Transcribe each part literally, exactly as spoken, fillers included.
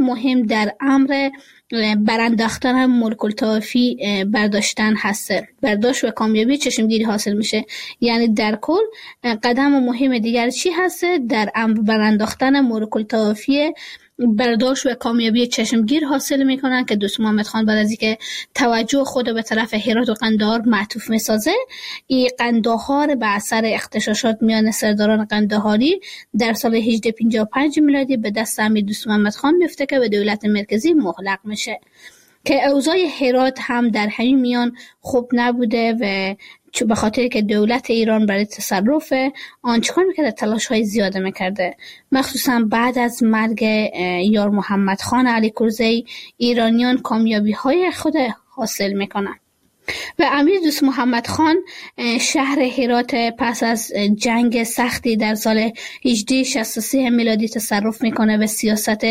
مهم در امر برانداختن ملک الطوافی برداشتن هسته. برداشت و کامیابی چشمگیری حاصل میشه. یعنی در کل قدم مهم دیگر چی هسته؟ در امر برانداختن ملک الطوافی برداشت و کامیابی چشمگیر حاصل میکنن که دوست محمد خان بعد از اینکه توجه خود به طرف هرات و قندهار معطوف میسازه، این قندهار به اثر اغتشاشات میان سرداران قندهاری در سال هجده پنجاه و پنج میلادی به دست امیر دوست محمد خان میفته که به دولت مرکزی مغلق میشه که اوضاع هرات هم در همین میان خوب نبوده و چون به خاطر که دولت ایران برای تصرف آن چکار میکرده؟ تلاش های زیاده میکرده. مخصوصا بعد از مرگ یار محمد خان علی کرزی ایرانیان کامیابی های خود حاصل میکنن و امیر دوست محمد خان شهر هرات پس از جنگ سختی در سال هجده شصت و سه میلادی تصرف میکنه و سیاست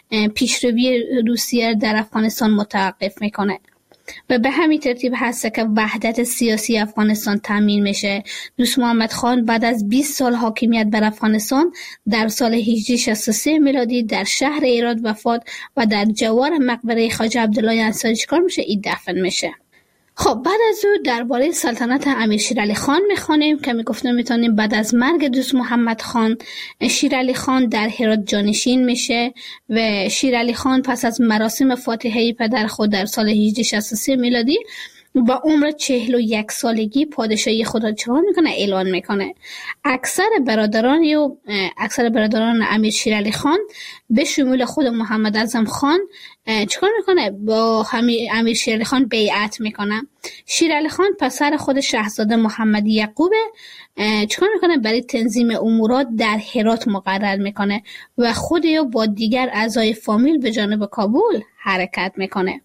پیشروی روسیه در افغانستان متوقف میکنه و به همین ترتیب هست که وحدت سیاسی افغانستان تامین میشه. دوست محمد خان بعد از بیست سال حاکمیت بر افغانستان در سال هجده شصت و سه میلادی در شهر هرات وفات و در جوار مقبره خواجه عبدالله انصاری چیکار میشه؟ این دفن میشه. خب بعد از او درباره سلطنت امیر شیرعلی خان میخوانیم که میگفتم میتونیم بعد از مرگ دوست محمد خان شیرعلی خان در هرات جانشین میشه و شیرعلی خان پس از مراسم فاتحه پدر خود در سال هجده شصت و سه میلادی با عمر چهل و یک سالگی پادشاهی خود را چکار میکنه؟ اعلان میکنه. اکثر برادران و اکثر برادران امیر شیرعلی خان به شمول خود محمد اعظم خان چکار میکنه؟ با امیر شیرعلی خان بیعت میکنه. شیرعلی خان پسر خود شاهزاده محمد یعقوب چکار میکنه؟ برای تنظیم امورات در هرات مقرر میکنه و خود یا با دیگر اعضای فامیل به جانب کابل حرکت میکنه.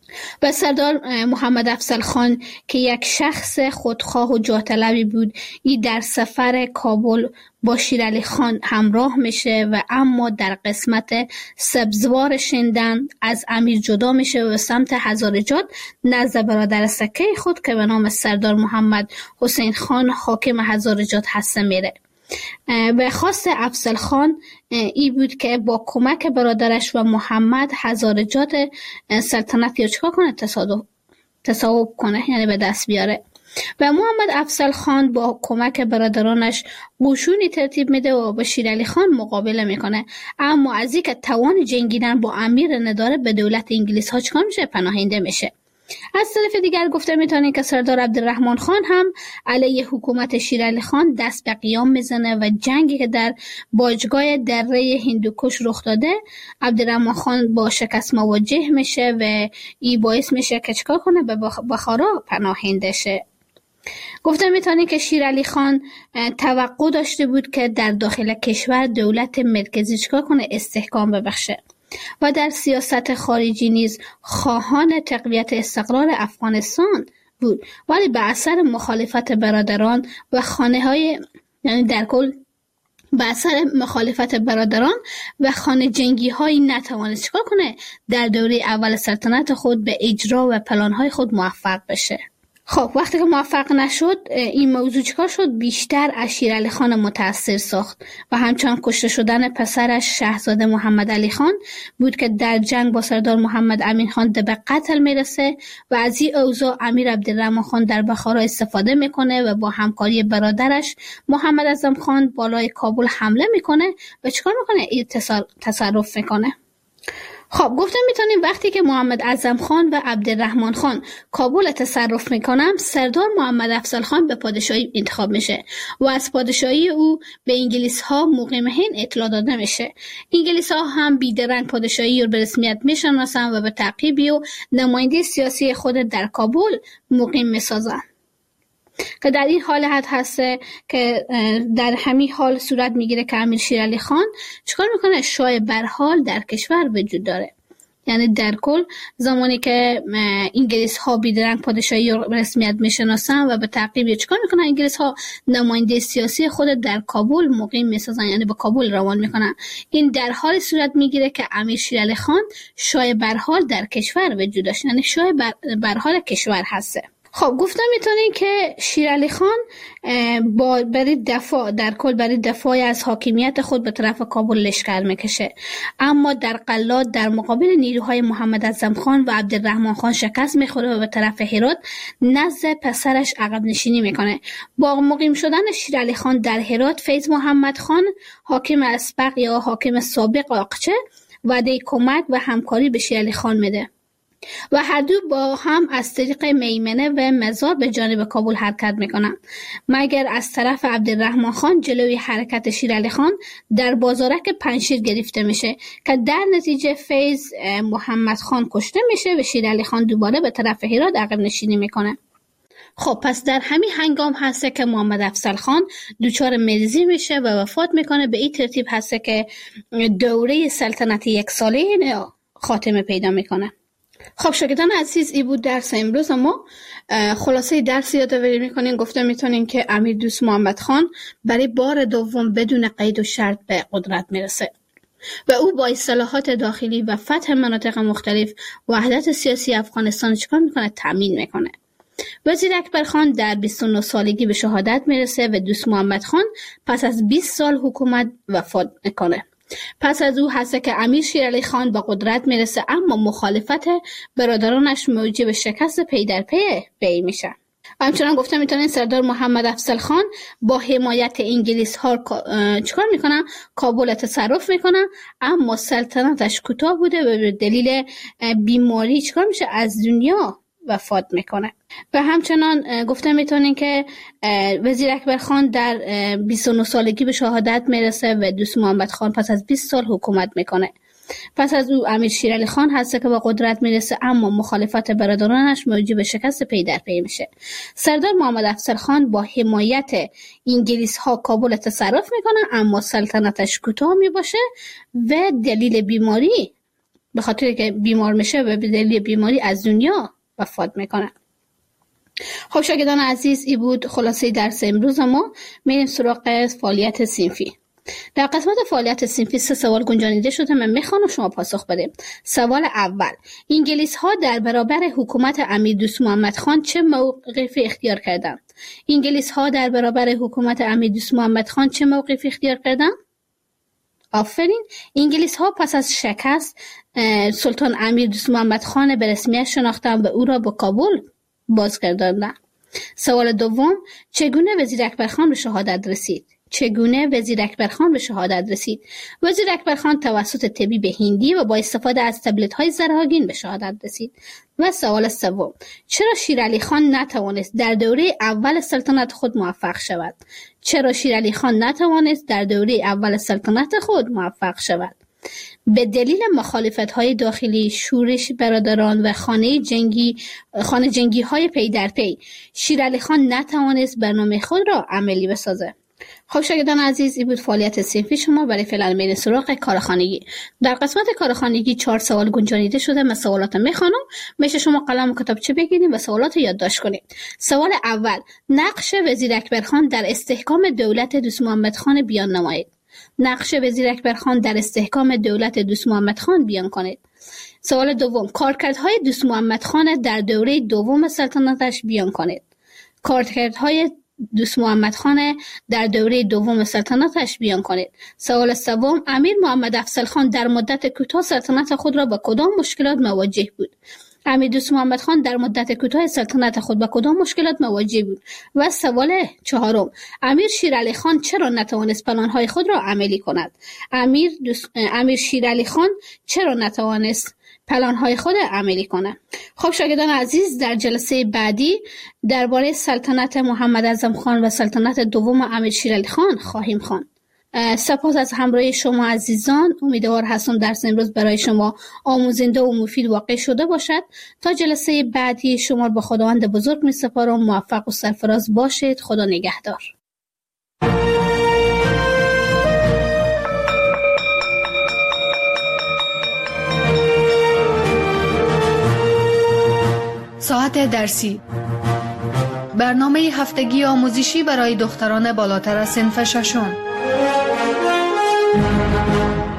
و سردار محمد افضل خان که یک شخص خودخواه و جاه طلبی بود، این در سفر کابل با شیرعلی خان همراه میشه و اما در قسمت سبزوار شندن از امیر جدا میشه و سمت هزارجات نزد برادر سکه خود که به نام سردار محمد حسین خان حاکم هزارجات هسته میره. به خواست افضل خان ای بود که با کمک برادرش و محمد هزارجات سلطنت یا چکار کنه؟ تصادف تصاحب کنه، یعنی به دست بیاره. و محمد افضل خان با کمک برادرانش قشونی ترتیب میده و با شیرعلی خان مقابله میکنه، اما از اینکه توان جنگیدن با امیر نداره به دولت انگلیس ها چکار میشه؟ پناهنده میشه. از طرف دیگر گفته میتونیم که سردار عبدالرحمن خان هم علیه حکومت شیرعلی خان دست به قیام میزنه و جنگی که در باجگاه دره هندوکش رخ داده عبدالرحمن خان با شکست مواجه میشه و این باعث میشه که چکار کنه؟ به بخارا پناهنده شه. گفته میتونیم که شیرعلی خان توقع داشته بود که در داخل کشور دولت مرکزی چکار کنه؟ استحکام ببخشه و در سیاست خارجی نیز خواهان تقویت استقرار افغانستان بود، ولی به اثر مخالفت برادران و خانه های یعنی در کل به اثر مخالفت برادران و خانه جنگی های نتوانست چکار کنه؟ در دوره اول سلطنت خود به اجرا و پلان های خود موفق بشه. خب وقتی که موفق نشد این موضوع چکار شد؟ بیشتر از شیرعلی خان متاثر ساخت و همچنان کشته شدن پسرش شاهزاده محمد علی خان بود که در جنگ با سردار محمد امین خان به قتل میرسه و از این اوضاع امیر عبدالرحمن خان در بخارا استفاده میکنه و با همکاری برادرش محمد اعظم خان بالای کابل حمله میکنه و چکار میکنه؟ این تصرف میکنه. خب گفتم میتونیم وقتی که محمد اعظم خان و عبدالرحمن خان کابل تصرف میکنن، سردار محمد افضل خان به پادشاهی انتخاب میشه و از پادشاهی او به انگلیس ها مقیم هند اطلاع داده میشه. انگلیس ها هم بیدرنگ پادشاهی رو به رسمیت میشناسن و به تعقیبی و نماینده سیاسی خود در کابل مقیم میسازن که در این حالت هسته که در همین حال صورت میگیره که امیر شیرعلی خان چیکار میکنه؟ شاه برحال در کشور وجود داره. یعنی در کل زمانی که انگلیس ها بیدرنگ پادشاهی رو رسمیت میشناسن و به تعقیب چیکار میکنن؟ انگلیس ها نماینده سیاسی خود در کابل مقیم میسازن، یعنی به کابل روان میکنن. این در حال صورت میگیره که امیر شیرعلی خان شاه برحال در کشور وجود داشت، یعنی شاه برحال کشور هسته. خب گفتم میتونین که شیرعلی خان با برای دفاع در کل برای دفاع از حاکمیت خود به طرف کابل لشکر میکشه، اما در قلات در مقابل نیروهای محمد اعظم خان و عبدالرحمن خان شکست میخوره و به طرف هرات نزد پسرش عقب نشینی میکنه. با مقیم شدن شیرعلی خان در هرات، فیض محمد خان حاکم اسبق یا حاکم سابق آقچه وعده کمک و همکاری به شیرعلی خان میده و هر دو با هم از طریق میمنه و مزار به جانب کابل حرکت میکنن، مگر از طرف عبدالرحمن خان جلوی حرکت شیرعلی خان در بازارک پنجشیر گرفته میشه که در نتیجه فیض محمد خان کشته میشه و شیرعلی خان دوباره به طرف هرات عقب نشینی میکنه. خب پس در همین هنگام هسته که محمد افضل خان دچار مریضی میشه و وفات میکنه. به این ترتیب هسته که دوره سلطنت یک ساله خاتمه پیدا میکنه. خب شاگردان عزیز، این بود درس امروز ما. خلاصه درس یادآوری میکنین. گفته میتونین که امیر دوست محمد خان برای بار دوم بدون قید و شرط به قدرت میرسه و او با اصلاحات داخلی و فتح مناطق مختلف وحدت سیاسی افغانستان چیکار میکنه؟ تامین میکنه. وزیر اکبر خان در بیست و نه سالگی به شهادت میرسه و دوست محمد خان پس از بیست سال حکومت وفات میکنه. پس از او هست که امیر شیرعلی خان با قدرت میرسه، اما مخالفت برادرانش موجب شکست پی در پی وی میشه. همچنان گفته میتونین سردار محمد افضل خان با حمایت انگلیس ها چیکار میکنن؟ کابل تصرف میکنن، اما سلطنتش کوتاه بوده و به دلیل بیماری چیکار میشه؟ از دنیا وفات میکنه. و همچنان گفته میتونین که وزیر اکبر خان در بیست و نه سالگی به شهادت میرسه و دوست محمد خان پس از بیست سال حکومت میکنه. پس از او امیر شیرعلی خان هست که به قدرت میرسه، اما مخالفت برادرانش موجب شکست پی در پی میشه. سردار محمد افضل خان با حمایت انگلیس ها کابل تصرف میکنه، اما سلطنتش کوتاه میباشه و دلیل بیماری، به خاطر که بیمار میشه و به دلیل بیماری از دنیا وفات میکنه. خب شاگردان عزیز، این بود خلاصه درس امروز ما. میریم سراغ فعالیت صنفی. در قسمت فعالیت صنفی سه سوال گنجانیده شده، من میخوام شما پاسخ بدید. سوال اول: انگلیس ها در برابر حکومت امیر دوست محمد خان چه موقفی اختیار کردند؟ انگلیس ها در برابر حکومت امیر دوست محمد خان چه موقفی اختیار کردند؟ آفرین. انگلیس ها پس از شکست سلطان امیر دوست محمد خان به رسمیت شناختند و او را به کابل بازگرداندند. سوال دوم: چگونه وزیر اکبر خان به شهادت رسید؟ چگونه وزیر اکبر خان به شهادت رسید؟ وزیر اکبر خان توسط طبیب هندی و با استفاده از تبلت های زرهاگین به شهادت رسید. و سوال سوم: چرا شیرعلی خان نتوانست در دوره اول سلطنت خود موفق شود؟ چرا شیرعلی خان نتوانست در دوره اول سلطنت خود موفق شود؟ به دلیل مخالفت‌های داخلی، شورش برادران و خانه جنگی خانه جنگی های پی در پی، شیرعلی خان نتوانست برنامه خود را عملی بسازد. خب شاگردان عزیز، این بود فعالیت صنفی شما. برای فعلا میریم سراغ کارخانگی. در قسمت کارخانگی چهار سوال گنجانیده شده. من سوالات میخوانم، میشه شما قلم و کتابچه بگیرید و سوالات یادداشت کنید. سوال اول: نقش وزیر اکبر خان در استحکام دولت دوست محمد خان بیان نمایید. نقش وزیر اکبر خان در استحکام دولت دوست محمد خان بیان کنید. سوال دوم: کارکردهای دوست محمد خان در دوره دوم سلطنتش بیان کنید. کارکردهای دوست محمد خان در دوره دوم سلطنتش بیان کنید. سوال سوم: امیر محمد افضل خان در مدت کوتاه سلطنت خود را با کدام مشکلات مواجه بود؟ امیر دوست محمد خان در مدت کوتاه سلطنت خود با کدام مشکلات مواجه بود؟ و سوال چهارم: امیر شیرعلی خان چرا نتوانست پلان‌های خود را عملی کند؟ امیر دوست... امیر شیرعلی خان چرا نتوانست پلان‌های خود عملی کنه؟ خب شاگردان عزیز، در جلسه بعدی درباره سلطنت محمد اعظم خان و سلطنت دوم امیر شیرعلی خان خواهیم خواند. سپاس از همراهی شما عزیزان. امیدوار هستم درس امروز برای شما آموزنده و مفید واقع شده باشد. تا جلسه بعدی شما با خداوند بزرگ می سپارم. موفق و سرفراز باشید. خدا نگهدار. ساعت درسی، برنامه هفتگی آموزشی برای دختران بالاتر از صنف ششم.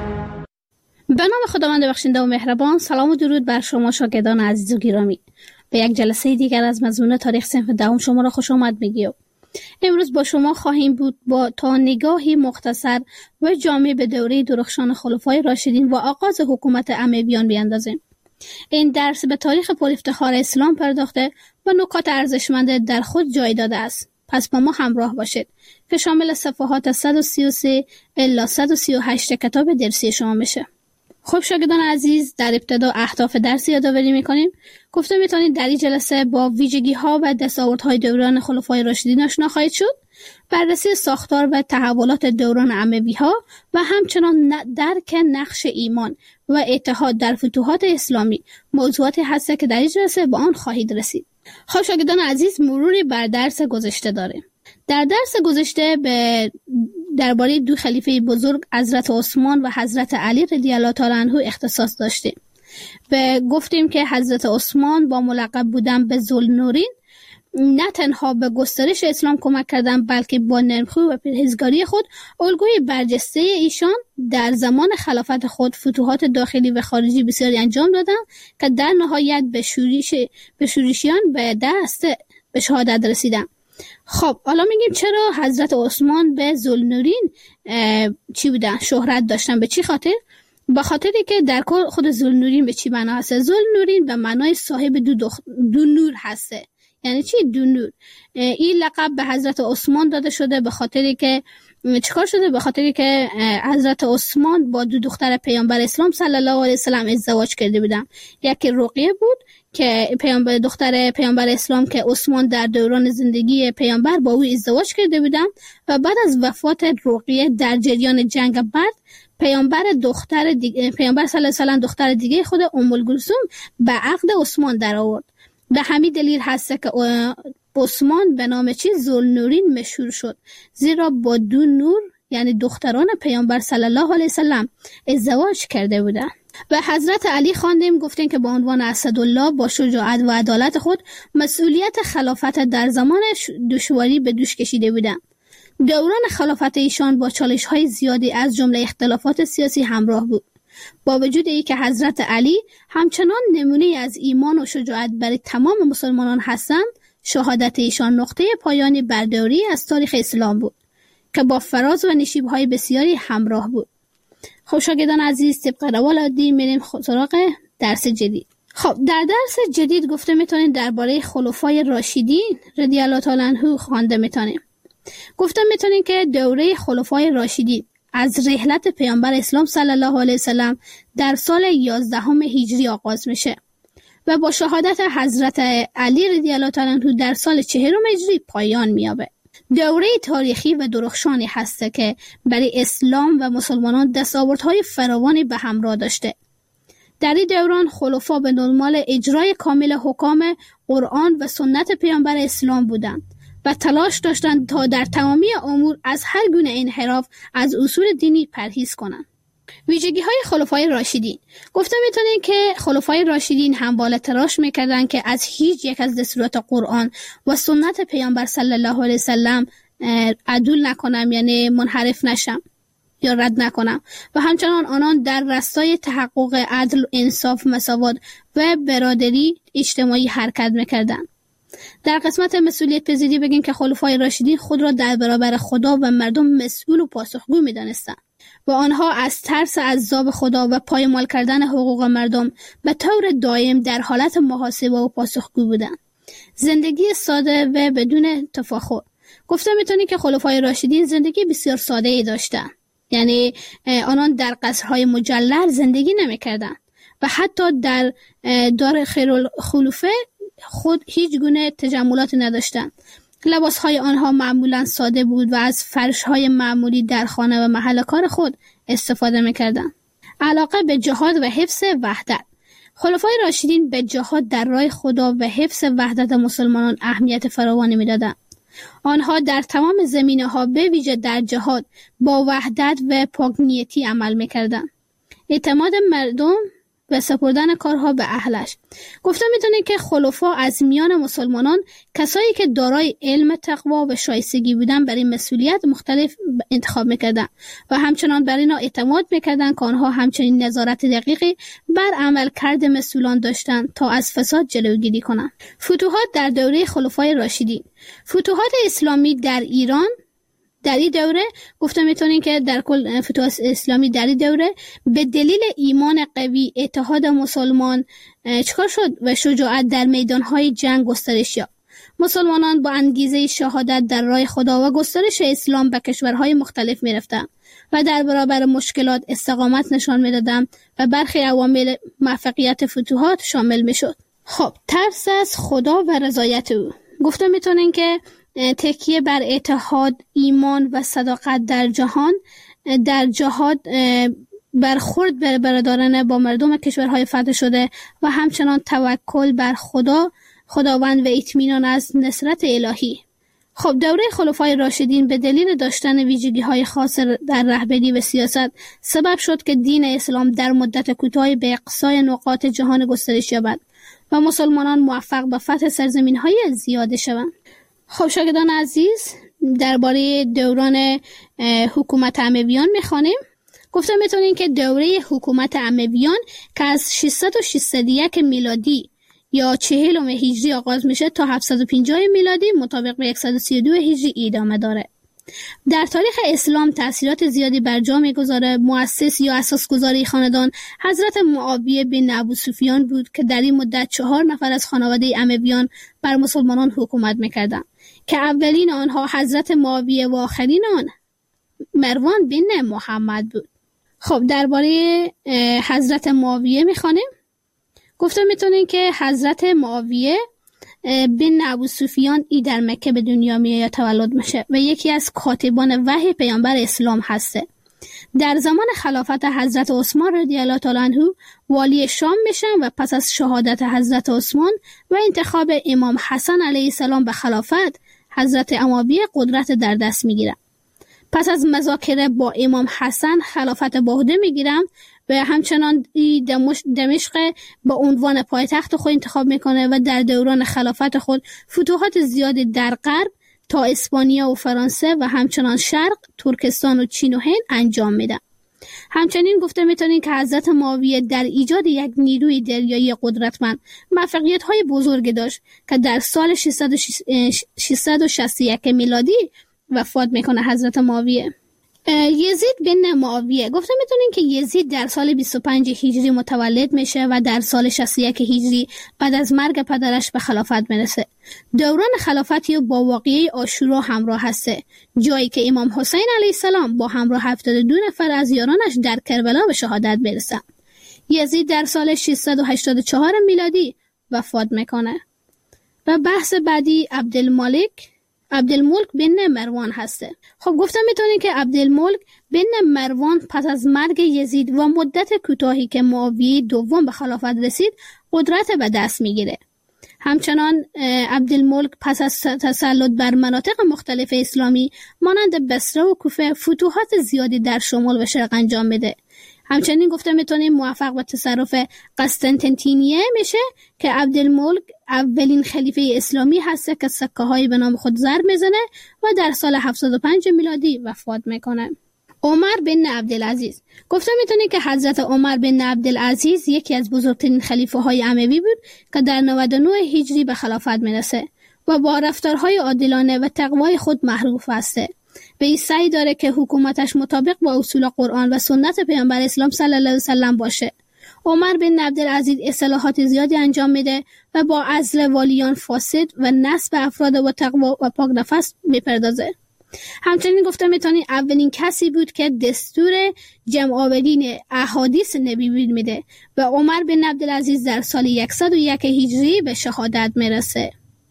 به نام خداوند بخشنده و مهربان. سلام و درود بر شما شاگردان عزیز و گرامی. به یک جلسه دیگر از مضمون تاریخ صنف دهم شما را خوش آمد میگیم. امروز با شما خواهیم بود با تا نگاهی مختصر و جامع به دوره درخشان خلفای راشدین و آغاز حکومت امویان بیاندازیم. این درس به تاریخ پرافتخار اسلام پرداخته و نکات ارزشمند در خود جای داده است. پس با ما همراه باشید که شامل صفحات صد و سی و سه الی صد و سی و هشت کتاب درسی شما میشه. خب شاگردان عزیز، در ابتدا اهداف درس یادآوری میکنیم. گفته میتونید در این جلسه با ویژگی ها و دستاوردهای دوران خلفای راشدین آشنا خواهید شد، بررسی ساختار و تحولات دوران اموی ها و همچنان درک نقش ایمان و اتحاد در فتوحات اسلامی موضوعاتی هست که در این جلسه با آن خواهید رسید. خب شاگردان عزیز، مروری بر درس گذشته داریم. در درس گذشته به درباره دو خلیفه بزرگ حضرت عثمان و حضرت علی رضی الله تعالی عنه اختصاص داشتیم. به گفتیم که حضرت عثمان با ملقب بودن به ذوالنورین نه تنها به گسترش اسلام کمک کردند، بلکه با نرمخوی و پرهیزگاری خود الگوی برجسته ایشان در زمان خلافت خود فتوحات داخلی و خارجی بسیاری انجام دادند که در نهایت به شورش به شورشیان به دست به شهادت رسیدند. خب حالا میگیم چرا حضرت عثمان به ذوالنورین چی بودن؟ شهرت داشتن. به چی خاطر؟ به خاطری که در کل خود ذوالنورین به چی معنا هست؟ ذوالنورین به معنای صاحب دو, دخ... دو نور هسته. یعنی چی دو نور؟ این لقب به حضرت عثمان داده شده به خاطری که چیکار شده؟ به خاطری که حضرت عثمان با دو دختر پیامبر اسلام صلی الله علیه و سلم ازدواج کرده بودن. یکی رقیه بود که پیامبر دختر پیامبر اسلام که عثمان در دوران زندگی پیامبر با او ازدواج کرده بودن و بعد از وفات رقیه در جریان جنگ بدر پیامبر دختر دیگه پیامبر صلی الله علیه و سلم دختر دیگه خود ام الکلثوم به عقد عثمان در آورد. به همین دلیل هست که عثمان به نام چی ذوالنورین مشهور شد، زیرا با دو نور یعنی دختران پیامبر صلی الله علیه و سلم ازدواج کرده بودند. و حضرت علی خواندیم گفتیم که با عنوان اسدالله با شجاعت و عدالت خود مسئولیت خلافت در زمان دشواری به دوش کشیده بودند. دوران خلافت ایشان با چالش‌های زیادی از جمله اختلافات سیاسی همراه بود. با وجود اینکه حضرت علی همچنان نمونه از ایمان و شجاعت برای تمام مسلمانان هستند، شهادت ایشان نقطه پایانی بر دوری از تاریخ اسلام بود که با فراز و نشیب‌های بسیاری همراه بود. خب شاگردان عزیز، طبق روال عادی میریم سراغ درس جدید. خب در درس جدید گفته میتونید درباره خلفای راشدین رضی الله تعالی عنهم خوانده میتونیم. گفته میتونید که دوره خلفای راشدین از رحلت پیامبر اسلام صلی الله علیه و سلم در سال یازدهم هجری آغاز میشه و با شهادت حضرت علی رضی الله تعالی عنه در سال چهارم هجری پایان مییابه. دوره تاریخی و درخشانی هست که برای اسلام و مسلمانان دستاوردهای فراوانی به همراه داشته. در این دوران خلفا به دنبال اجرای کامل حکام قرآن و سنت پیامبر اسلام بودند و تلاش داشتند تا در تمامی امور از هر گونه انحراف از اصول دینی پرهیز کنند. ویژگی های خلفای راشدین. گفته میتونید که خلفای راشدین همواره تلاش میکردند که از هیچ یک از دستورات قرآن و سنت پیامبر صلی الله علیه و سلم عدول نکنم، یعنی منحرف نشم یا رد نکنم، و همچنان آنان در راستای تحقق عدل، انصاف، مساوات و برادری اجتماعی حرکت میکردند. در قسمت مسئولیت پذیری بگیم که خلفای راشدین خود را در برابر خدا و مردم مسئول و پاسخگو می‌دانستند و آنها از ترس عذاب خدا و پایمال کردن حقوق مردم به طور دائم در حالت محاسبه و پاسخگو بودند. زندگی ساده و بدون تفاخر. گفته میتونی که خلفای راشدین زندگی بسیار ساده ای داشتند. یعنی آنان در قصرهای مجلل زندگی نمی‌کردند و حتی در دار خیرالخلفه خود هیچ گونه تجملاتی نداشتند. لباسهای آنها معمولا ساده بود و از فرشهای معمولی در خانه و محل کار خود استفاده میکردند. علاقه به جهاد و حفظ وحدت. خلفای راشدین به جهاد در راه خدا و حفظ وحدت مسلمانان اهمیت فراوانی میدادند. آنها در تمام زمینه‌ها به ویژه در جهاد با وحدت و پاک‌نیتی عمل میکردند. اعتماد مردم و سپردن کارها به اهلش. گفته میتونه که خلفا از میان مسلمانان کسایی که دارای علم، تقوا و شایستگی بودن برای مسئولیت مختلف انتخاب میکردن و همچنان بر اینا اعتماد میکردن که آنها همچنین نظارت دقیقی بر عمل کرد مسئولان داشتن تا از فساد جلوگیری کنند. فتوحات در دوره خلفای راشدین. فتوحات اسلامی در ایران در این دوره گفته میتونین که در کل فتوحات اسلامی در این دوره به دلیل ایمان قوی، اتحاد مسلمان چکار شد و شجاعت در میدانهای جنگ گسترش یافت. مسلمانان با انگیزه شهادت در راه خدا و گسترش اسلام به کشورهای مختلف میرفتند و در برابر مشکلات استقامت نشان میدادند و برخی عوامل موفقیت فتوحات شامل میشد. خب ترس از خدا و رضایت او. گفته میتونین که تکیه بر اتحاد، ایمان و صداقت در جهان در جهاد برخورد بر برادرانه با مردم کشورهای فتح شده و همچنان توکل بر خدا خداوند و اطمینان از نصرت الهی. خب دوره خلفای راشدین به دلیل داشتن ویژگی‌های خاص در رهبری و سیاست سبب شد که دین اسلام در مدت کوتاهی به اقصای نقاط جهان گسترش یابد و مسلمانان موفق به فتح سرزمین‌های زیاد شوند. خب شاگردان عزیز، درباره دوران حکومت امویان می‌خوانیم. گفتم میتونین که دوره حکومت امویان که از ششصد و شصت و یک میلادی یا چهلم هجری آغاز میشه تا هفتصد و پنجاه میلادی مطابق به صد و سی و دو هجری ادامه داره. در تاریخ اسلام تأثیرات زیادی بر جا میگذاره. مؤسس یا اساسگذار خاندان حضرت معاویه بن ابو سفیان بود که در این مدت چهار نفر از خانواده امویان بر مسلمانان حکومت میکردند که اولین آنها حضرت معاویه و آخرین آن مروان بن محمد بود. خب درباره حضرت معاویه میخوانیم. گفتم میتونین که حضرت معاویه بن ابو سفیان ای در مکه به دنیا میاد یا تولد میشه و یکی از کاتبان وحی پیامبر اسلام هسته. در زمان خلافت حضرت عثمان رضی الله تعالی عنه والی شام میشن و پس از شهادت حضرت عثمان و انتخاب امام حسن علیه السلام به خلافت، حضرت معاویه قدرت در دست میگیرن. پس از مذاکره با امام حسن خلافت به عهده میگیرن و همچنان دمشق با عنوان پایتخت خود انتخاب میکنه و در دوران خلافت خود فتوحات زیادی در غرب تا اسپانیا و فرانسه و همچنان شرق، ترکستان و چین و هند انجام میده. همچنین گفته میتونین که حضرت معاویه در ایجاد یک نیروی دریایی قدرتمند موفقیت‌های بزرگی داشت که در سال ششصد و شصت و یک میلادی وفات میکنه حضرت معاویه. یزید بن معاویه. گفته میتونین که یزید در سال بیست و پنج هجری متولد میشه و در سال شصت و یک هجری بعد از مرگ پدرش به خلافت میرسه. دوران خلافتی با واقعه عاشورا همراه هسته، جایی که امام حسین علیه السلام با همراه هفتاد و دو نفر از یارانش در کربلا به شهادت برسه. یزید در سال ششصد و هشتاد و چهار میلادی وفات میکنه. و بحث بعدی عبدالملک عبدالملک بن مروان هسته. خب گفتم میتونین که عبدالملک بن مروان پس از مرگ یزید و مدت کوتاهی که معاویه دوم به خلافت رسید قدرت به دست میگیره. همچنان عبدالملک پس از تسلط بر مناطق مختلف اسلامی مانند بصره و کوفه فتوحات زیادی در شمال و شرق انجام میده. همچنین گفته میتونیم موفق به تصرف قسطنطنیه میشه که عبدالملک اولین خلیفه اسلامی هسته که سکه های به نام خود ضرب میزنه و در سال هفتاد و پنج میلادی وفات میکنه. عمر بن عبدالعزیز. گفته میتونیم که حضرت عمر بن عبدالعزیز یکی از بزرگترین خلیفه های اموی بود که در نود و نه هجری به خلافت میرسه و با رفتارهای عادلانه و تقوای خود معروف هسته. به این سعی داره که حکومتش مطابق با اصول قرآن و سنت پیامبر اسلام صلی الله علیه و سلم باشه. عمر بن عبدالعزیز اصلاحات زیادی انجام میده و با عزل والیان فاسد و نصب افراد و تقوا و پاک نفس میپردازه. همچنین گفته میتونی اولین کسی بود که دستور جمع آورین احادیث نبی میده و عمر بن عبدالعزیز در سال صد و یک هجری به شهادت میرسه.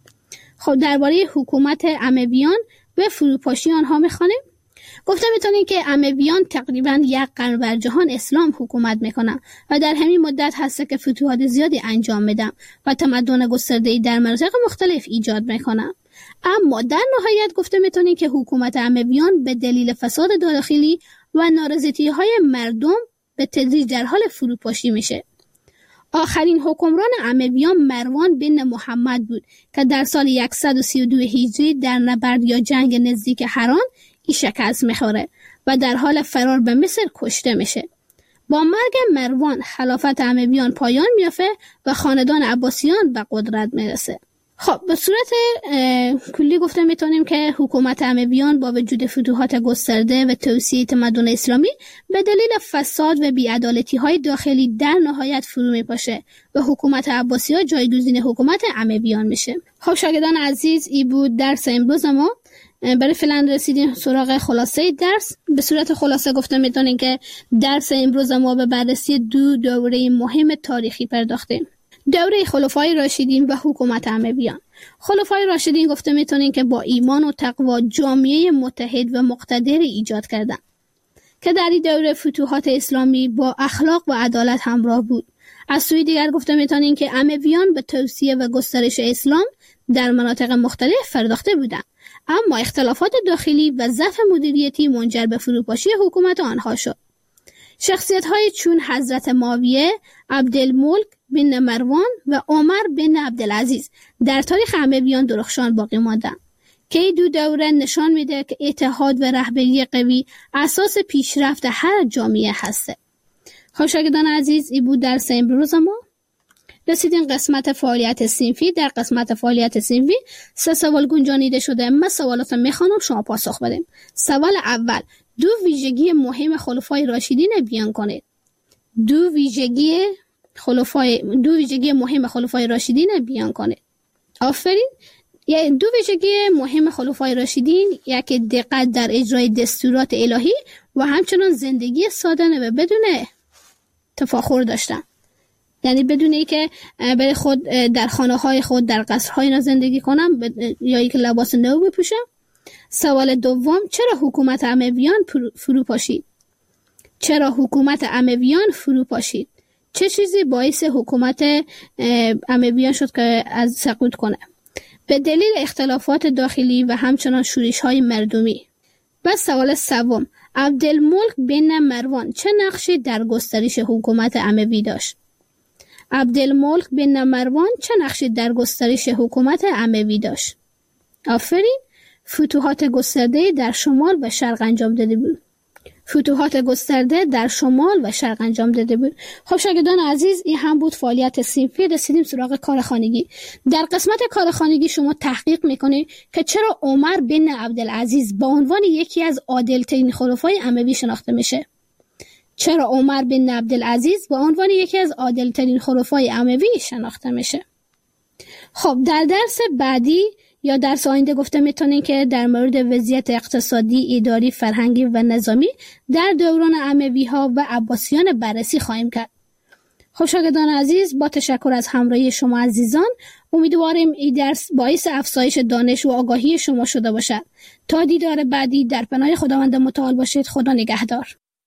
خب درباره حکومت امویان و فروپاشی آنها میخوانیم. گفته میتونیم که امویان تقریبا یک قرن بر جهان اسلام حکومت میکنن و در همین مدت هسته که فتوحات زیادی انجام میدن و تمدن گسترده‌ای در مناطق مختلف ایجاد میکنن. اما در نهایت گفته میتونیم که حکومت امویان به دلیل فساد داخلی و نارضایتی‌های مردم به تدریج در حال فروپاشی میشه. آخرین حکمران امویان مروان بن محمد بود که در سال صد و سی و دو هجری در نبرد یا جنگ نزدیک حران ای شکست میخوره و در حال فرار به مصر کشته میشه. با مرگ مروان خلافت امویان پایان میافته و خاندان عباسیان به قدرت میرسه. خب به صورت کلی گفته میتونیم که حکومت امویان با وجود فتوحات گسترده و توسعه تمدن اسلامی به دلیل فساد و بی‌عدالتی های داخلی در نهایت فرو میپاشه و حکومت عباسی‌ها جایگزین حکومت امویان میشه. خب شاگردان عزیز، این بود درس امروز ما. برای فعلا رسیدیم سراغ خلاصه درس. به صورت خلاصه گفته میتونیم که درس امروز ما به بررسی دو دوره مهم تاریخی پرداختیم. دوره خلفای راشدین و حکومت امویان. خلفای راشدین گفته میتونیم که با ایمان و تقوا جامعه متحد و مقتدر ایجاد کردند که در این دوره فتوحات اسلامی با اخلاق و عدالت همراه بود. از سوی دیگر گفته میتونیم که امویان به توسعه و گسترش اسلام در مناطق مختلف پرداخته بودند، اما اختلافات داخلی و ضعف مدیریتی منجر به فروپاشی حکومت آنها شد. شخصیت‌های چون حضرت معاویه، عبدالملک بن مروان و عمر بن عبدالعزیز در تاریخ امویان درخشان باقی ماندند که این دو دوره نشان میده که اتحاد و رهبری قوی اساس پیشرفت هر جامعه هسته. خب شاگردان عزیز، این بود درس امروز ما. رسیدیم قسمت فعالیت صنفی. در قسمت فعالیت صنفی سه سوال گنجانیده شده. من سوالات میخوانم، شما پاسخ بدیم. سوال اول: دو ویژگی مهم خلفای راشدین بیان کنید. دو ویژگی خلفای دو ویژگی مهم خلفای راشدین بیان کنید. آفرین. یعنی دو ویژگی مهم خلفای راشدین، یکی دقت در اجرای دستورات الهی و همچنان زندگی ساده‌انه و بدون تفاخر داشتن. یعنی بدون اینکه برای خود در خانه‌های خود در قصرهای اینا زندگی کنم یا اینکه لباس نو بپوشم. سوال دوم: چرا حکومت امویان فرو پاشید؟ چرا حکومت امویان فرو پاشید؟ چه چیزی باعث حکومت امویان شد که از سقوط کنه؟ به دلیل اختلافات داخلی و همچنان شورش‌های مردمی. و سوال سوم: عبدالملک بن مروان چه نقشی در گسترش حکومت اموی داشت؟ عبدالملک بن مروان چه نقشی در گسترش حکومت اموی داشت؟ آفرین. فتوحات گسترده در شمال و شرق انجام داده بود. فتوحات گسترده در شمال و شرق انجام داده بود. خب شاگردان عزیز، این هم بود فعالیت صنفی. رسیدیم سراغ کار خانگی. در قسمت کار خانگی شما تحقیق میکنید که چرا عمر بن عبدالعزیز با عنوان یکی از عادل‌ترین خلفای اموی شناخته میشه؟ چرا عمر بن عبدالعزیز با عنوان یکی از عادل‌ترین خلفای اموی شناخته میشه؟ خب در درس بعدی یا درس آینده گفته میتونین که در مورد وضعیت اقتصادی، اداری، فرهنگی و نظامی در دوران اموی ها و عباسیان بررسی خواهیم کرد. خب شاگردان عزیز، با تشکر از همراهی شما عزیزان، امیدواریم این درس باعث افزایش دانش و آگاهی شما شده باشد. تا دیدار بعدی در پناه خداوند متعال باشید. خدا نگهدار.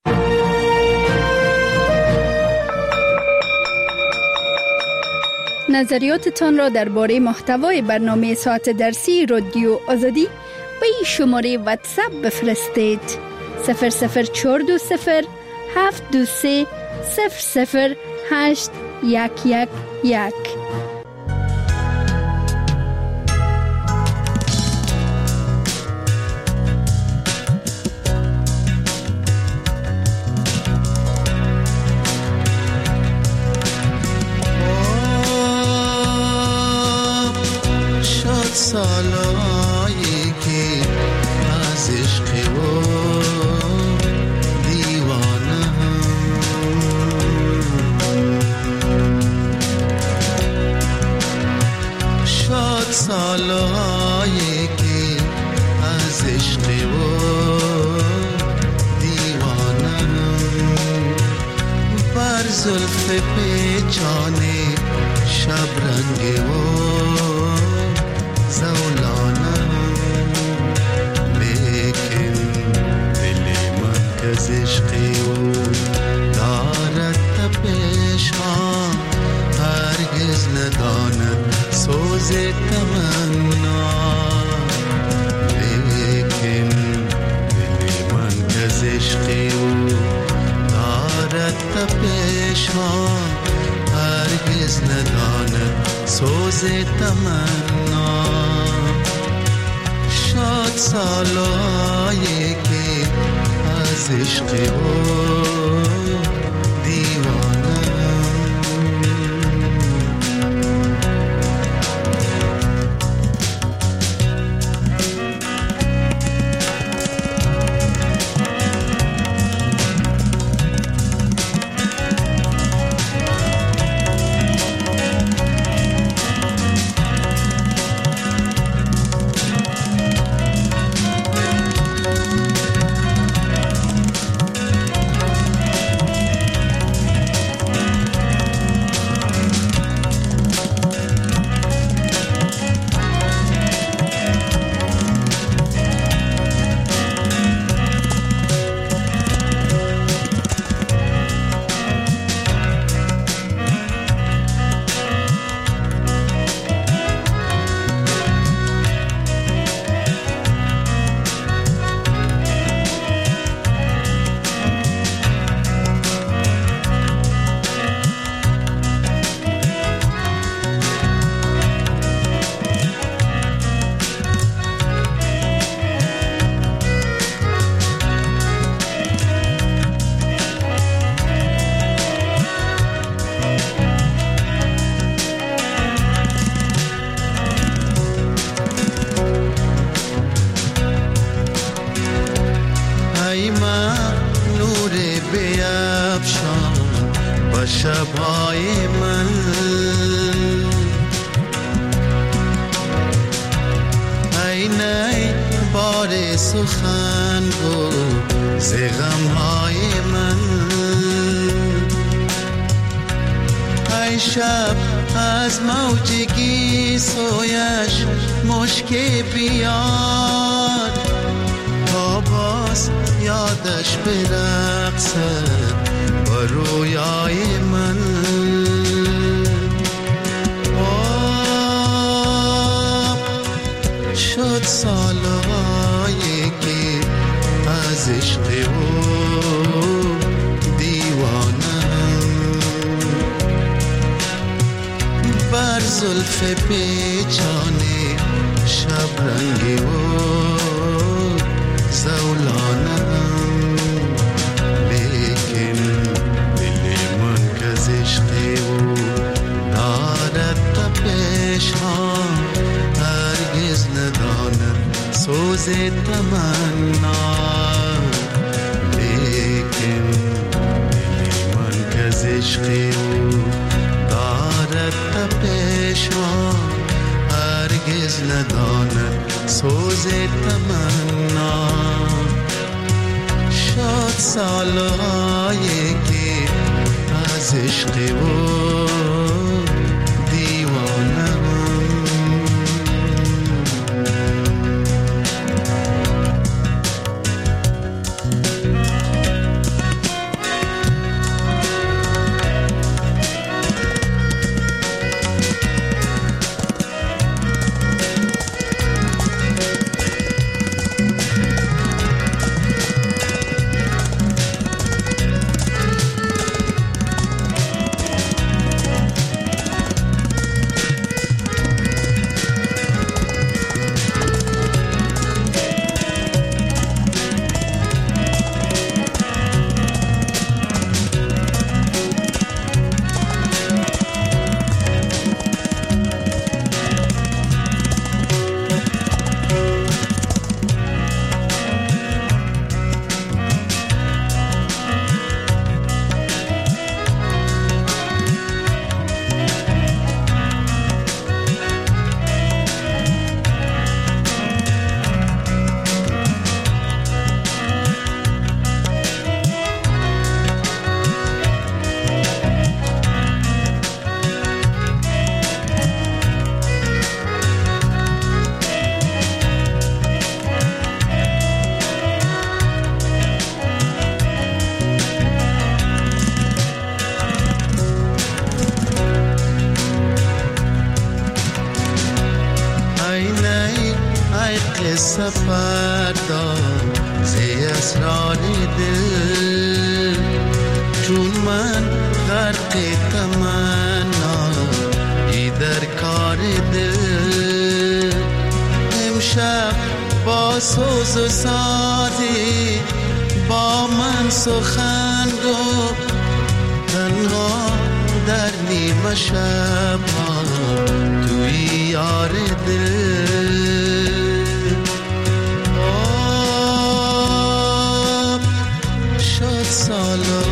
نظریاتتان را درباره محتوای برنامه ساعت درسی رادیو آزادی به این شماره واتساپ بفرستید: صفر صفر چهار دو صفر هفت دو سه صفر صفر هشت یک یک یک. سالایی که از عشق و دیوانه شاد، سالایی که از عشق و دیوانه بر زلف پیچانه شبرنگ و زولانم، لیکن دل من که از عشقی او دارد تپش ها، هرگز نداند سوز تمنا، لیکن دل من که از عشقی او دارد تپش ها، هرگز هرگز نداند سوز تمنا. شاد سالایی که از عشق او دیوانه. شب‌های من ای نی بار سخن گو ز غم‌های من. ای شب از موجگی سویش مشک بیاد تا باز یادش برقصد با رویای من. آب شد سالهایی که از عشق او دیوانم. بر زلف پیچانه شبرنگ او زولانم. هرگز نداند سوز تمنا. لیکن دل من که از عشق او دارد تپش ها. هرگز نداند سوز تمنا. شاد سالهایی که از عشق او سفر دار زی اسرار دل. چون من غرق تمنا شب با سوز و سازی با من سخن گفت تنها در نیمه شب توی یار دل. آه شد سالا